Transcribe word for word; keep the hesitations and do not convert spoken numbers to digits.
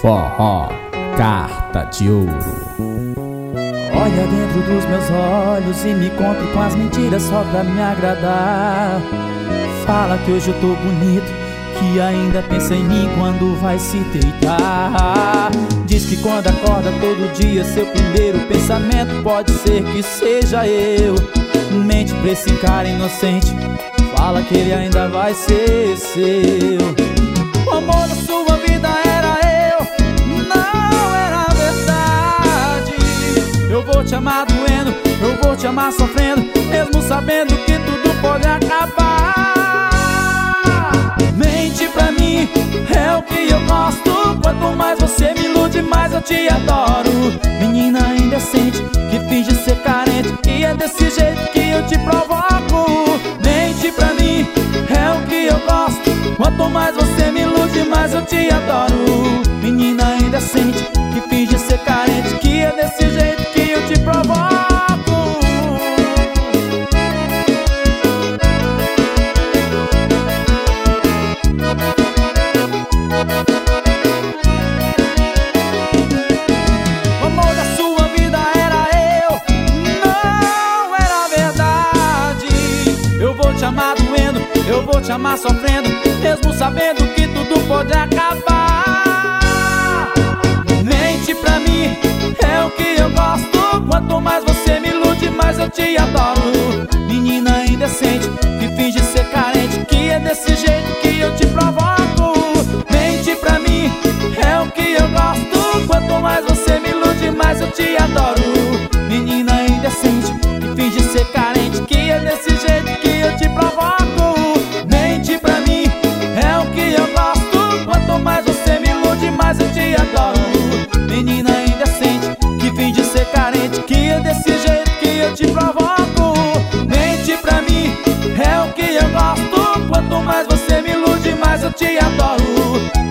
Forró, carta de ouro. Olha dentro dos meus olhos e me conta com as mentiras só pra me agradar. Fala que hoje eu tô bonito, que ainda pensa em mim quando vai se deitar. Diz que quando acorda todo dia seu primeiro pensamento pode ser que seja eu. Mente pra esse cara inocente, fala que ele ainda vai ser seu. O amor da sua vida era eu, não era verdade. Eu vou te amar doendo, eu vou te amar sofrendo, mesmo sabendo que tudo pode acabar. Mente pra mim, é o que eu gosto. Quanto mais você me ilude, mais eu te adoro. Menina indecente, que finge ser carente, e é desse jeito que eu te provoco. Mente pra mim, é o que eu gosto. Quanto mais você me ilude, mais eu te adoro. Menina indecente, que finge ser carente, que é desse jeito que eu te provoco. O amor da sua vida era eu, não era verdade. Eu vou te amar doendo, eu vou te amar sofrendo, mesmo sabendo que tudo pode acabar. Mente pra mim, é o que eu gosto. Quanto mais você me ilude, mais eu te adoro. Menina indecente, que finge ser carente, que é desse jeito que eu te provoco. Mente pra mim, é o que eu gosto. Quanto mais você me ilude, mais eu te adoro. Menina indecente, que finge ser carente, que é desse jeito que eu te provoco. Mente pra mim, é o que eu gosto. Quanto mais você me ilude, mais eu te adoro. Menina indecente, que finge ser carente, que é desse jeito que eu te provoco. Mente pra mim, é o que eu gosto. Quanto mais você me ilude, mais eu te adoro.